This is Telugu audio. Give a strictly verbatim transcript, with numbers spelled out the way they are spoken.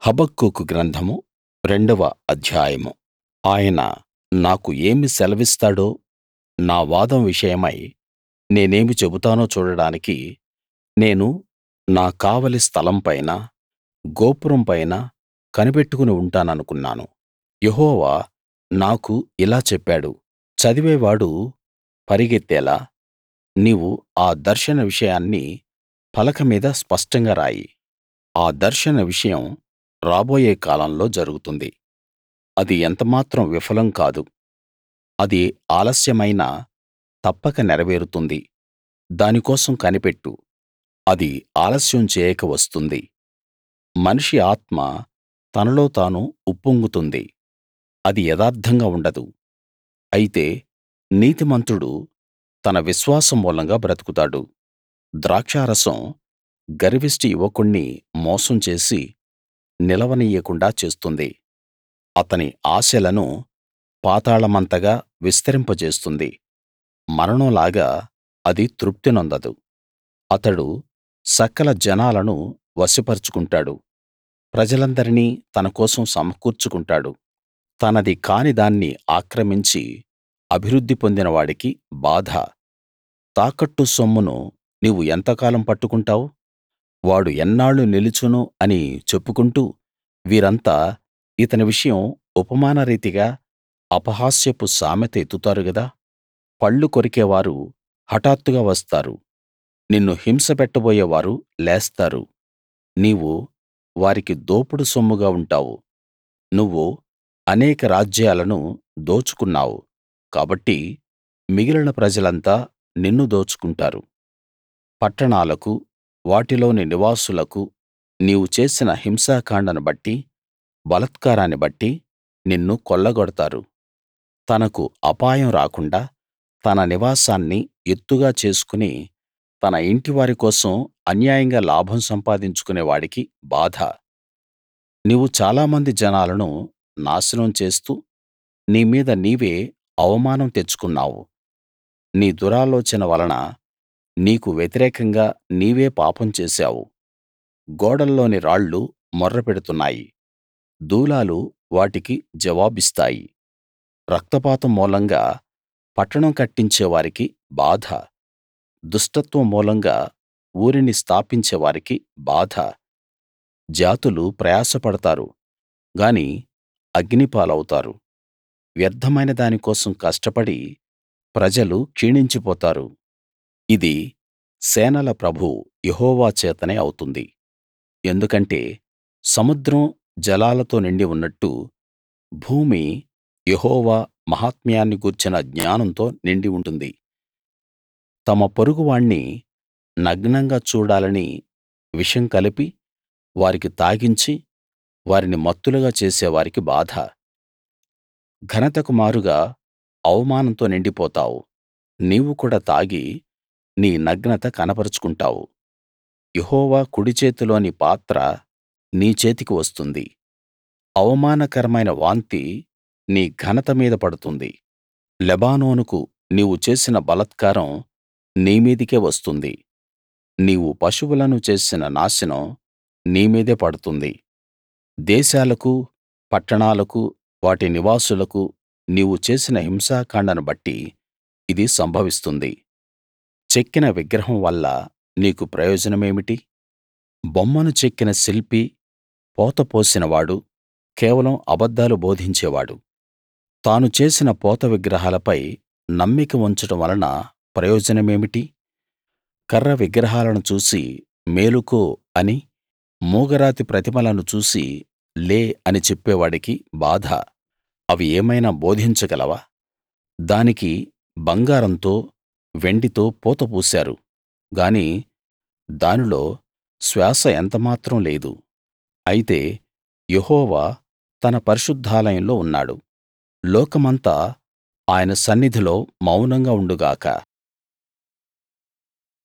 హబక్కూకు గ్రంథము రెండవ అధ్యాయము ఆయన నాకు ఏమి సెలవిస్తాడో నా వాదం విషయమై నేనేమి చెబుతానో చూడడానికి నేను నా కావలి స్థలం పైన గోపురం పైన కనిపెట్టుకుని ఉంటాననుకున్నాను యెహోవా నాకు ఇలా చెప్పాడు, చదివేవాడు పరిగెత్తేలా నీవు ఆ దర్శన విషయాన్ని పలక మీద స్పష్టంగా రాయి. ఆ దర్శన విషయం రాబోయే కాలంలో జరుగుతుంది. అది ఎంతమాత్రం విఫలం కాదు. అది ఆలస్యమైనా తప్పక నెరవేరుతుంది. దాని కోసం కనిపెట్టు, అది ఆలస్యం చేయక వస్తుంది. మనిషి ఆత్మ తనలో తాను ఉప్పొంగుతుంది, అది యథార్థంగా ఉండదు. అయితే నీతిమంతుడు తన విశ్వాసం మూలంగా బ్రతుకుతాడు. ద్రాక్షారసం గర్విష్టి యువకుణ్ణి మోసం చేసి నిలవనియ్యకుండా చేస్తుంది. అతని ఆశలను పాతాళమంతగా విస్తరింపజేస్తుంది. మరణంలాగా అది తృప్తి నొందదు. అతడు సకల జనాలను వశపరచుకుంటాడు, ప్రజలందరినీ తన కోసం సమకూర్చుకుంటాడు. తనది కాని దాన్ని ఆక్రమించి అభివృద్ధి పొందిన వాడికి బాధ. తాకట్టు సొమ్మును నీవు ఎంతకాలం పట్టుకుంటావు? వాడు ఎన్నాళ్లు నిలుచును అని చెప్పుకుంటూ వీరంతా ఇతని విషయం ఉపమాన రీతిగా అపహాస్యపు సామెత ఎత్తుతారు గదా. పళ్ళు కొరికేవారు హఠాత్తుగా వస్తారు, నిన్ను హింస పెట్టబోయేవారు లేస్తారు. నీవు వారికి దోపుడు సొమ్ముగా ఉంటావు. నువ్వు అనేక రాజ్యాలను దోచుకున్నావు, కాబట్టి మిగిలిన ప్రజలంతా నిన్ను దోచుకుంటారు. పట్టణాలకు వాటిలోని నివాసులకు నీవు చేసిన హింసాకాండను బట్టి, బలాత్కారాన్ని బట్టి నిన్ను కొల్లగొడతారు. తనకు అపాయం రాకుండా తన నివాసాన్ని ఎత్తుగా చేసుకుని తన ఇంటివారి కోసం అన్యాయంగా లాభం సంపాదించుకునే వాడికి బాధ. నీవు చాలామంది జనాలను నాశనం చేస్తూ నీ మీద నీవే అవమానం తెచ్చుకున్నావు. నీ దురాలోచన వలన నీకు వ్యతిరేకంగా నీవే పాపం చేశావు. గోడల్లోని రాళ్లు మొర్ర పెడుతున్నాయి, దూలాలు వాటికి జవాబిస్తాయి. రక్తపాతం మూలంగా పట్టణం కట్టించే వారికి బాధ. దుష్టత్వం మూలంగా ఊరిని స్థాపించే వారికి బాధ. జాతులు ప్రయాసపడతారు గాని అగ్ని పాలవుతారు. వ్యర్థమైన దాని కోసం కష్టపడి ప్రజలు క్షీణించిపోతారు. ఇది సేనల ప్రభువు యెహోవా చేతనే అవుతుంది. ఎందుకంటే సముద్రం జలాలతో నిండి ఉన్నట్టు భూమి యెహోవా మహాత్మ్యాన్ని గూర్చిన జ్ఞానంతో నిండి ఉంటుంది. తమ పొరుగువాణ్ణి నగ్నంగా చూడాలని విషం కలిపి వారికి తాగించి వారిని మత్తులుగా చేసేవారికి బాధ. ఘనతకు మారుగా అవమానంతో నిండిపోతావు. నీవు కూడా తాగి నీ నగ్నత కనపరచుకుంటావు. యెహోవా కుడి చేతిలోని పాత్ర నీ చేతికి వస్తుంది. అవమానకరమైన వాంతి నీ ఘనత మీద పడుతుంది. లెబానోనుకు నీవు చేసిన బలాత్కారం నీ మీదికే వస్తుంది. నీవు పశువులను చేసిన నాశనం నీ మీదే పడుతుంది. దేశాలకు, పట్టణాలకు, వాటి నివాసులకు నీవు చేసిన హింసాకాండను బట్టి ఇది సంభవిస్తుంది. చెక్కిన విగ్రహం వల్ల నీకు ప్రయోజనమేమిటి? బొమ్మను చెక్కిన శిల్పి, పోత పోసినవాడు కేవలం అబద్ధాలు బోధించేవాడు. తాను చేసిన పోత విగ్రహాలపై నమ్మిక ఉంచడం వలన ప్రయోజనమేమిటి? కర్ర విగ్రహాలను చూసి మేలుకో అని, మూగరాతి ప్రతిమలను చూసి లే అని చెప్పేవాడికి బాధ. అవి ఏమైనా బోధించగలవా? దానికి బంగారంతో, వెండితో పూత పూశారు గాని దానిలో శ్వాస ఎంతమాత్రం లేదు. అయితే యెహోవా తన పరిశుద్ధాలయంలో ఉన్నాడు. లోకమంతా ఆయన సన్నిధిలో మౌనంగా ఉండు గాక.